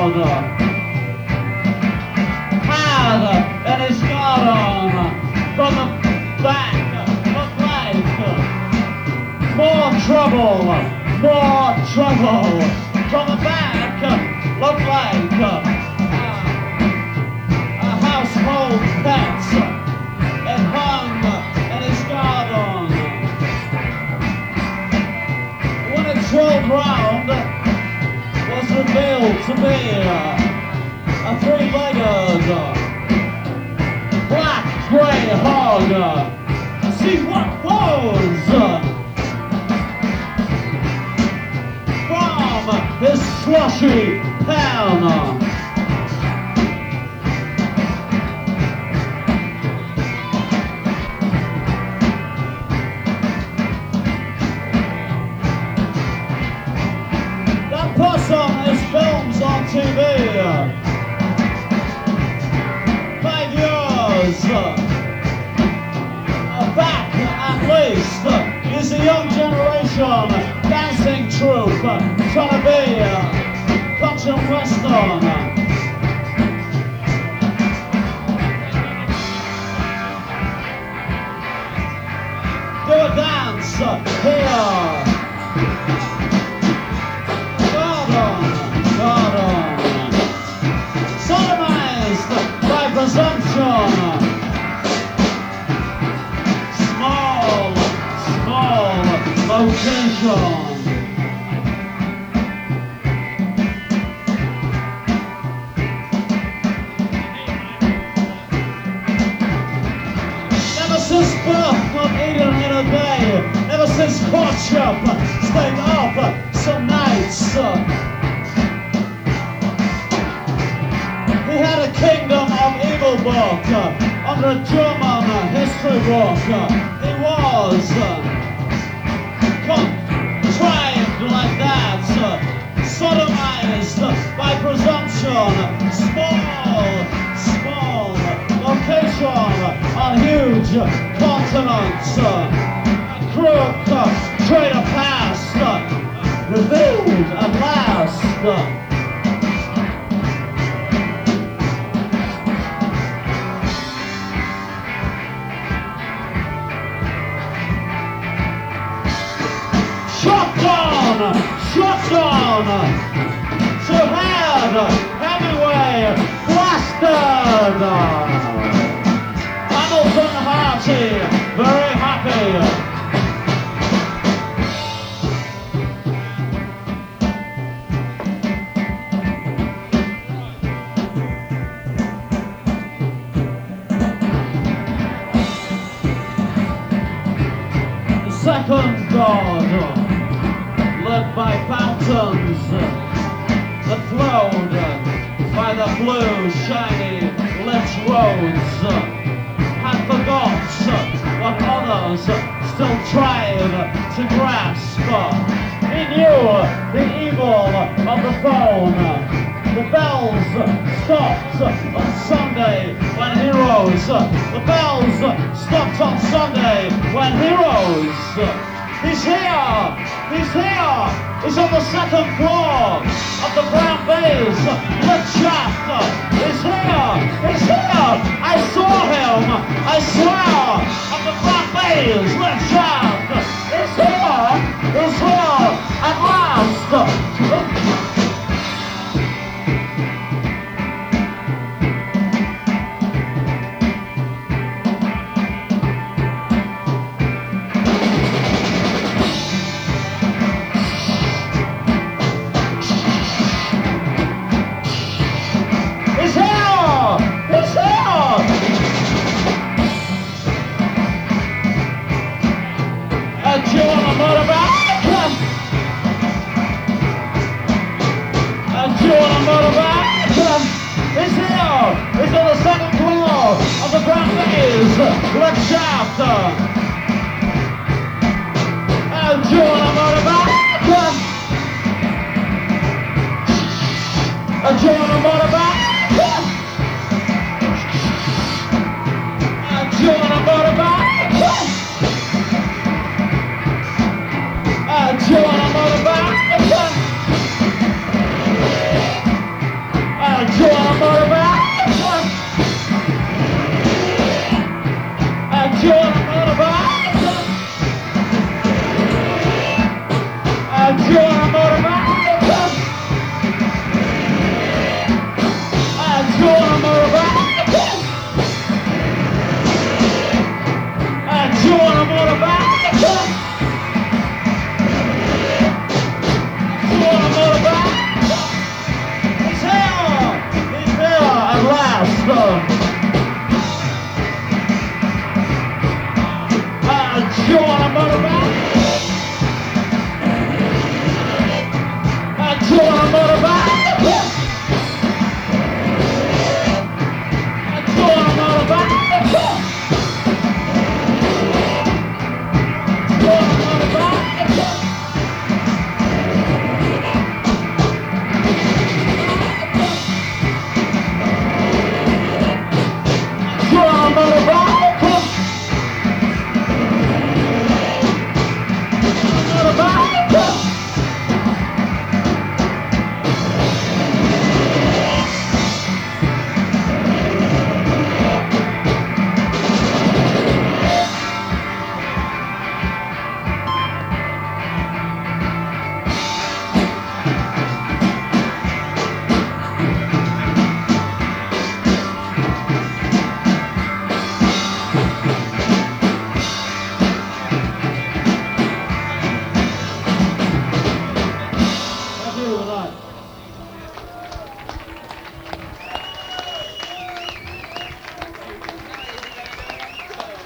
child had in his garden from the back looked like more trouble. From the back looked like a household pet. It hung in his garden. When it swirled round, was revealed to be a three-legged black grey hog. See what was from his slushy pan. Possum is films on TV. 5 years back at least is a young generation dancing troupe trying to be country and western. Do a dance here. Sodomized by presumption. Small location. Never since birth, not eaten in a day. Never since courtship, stayed up some nights. He had a kingdom of evil book under a German history book. He was contrived like that, sodomized by presumption. Small location on huge continents. Crook, traitor past, revealed at last. Shotgun to head, Hemingway, blasted. Hamilton Harty, very happy. The second god, led by fountains that flowed by the blue, shiny lit roads, had forgot what others still tried to grasp. He knew the evil of the phone. The bells stopped on Sunday when he rose. The bells stopped on Sunday when he rose. He's here! He's here! He's on the second floor of the Brown Baize lit shaft. He's here! He's here! I saw him! I swear! On the Brown Baize lit shaft! He's here! He's here! At last! He's here! He's on the second floor of the Brown Baize lit shaft! And do you want a motorbike? And do you want a motorbike?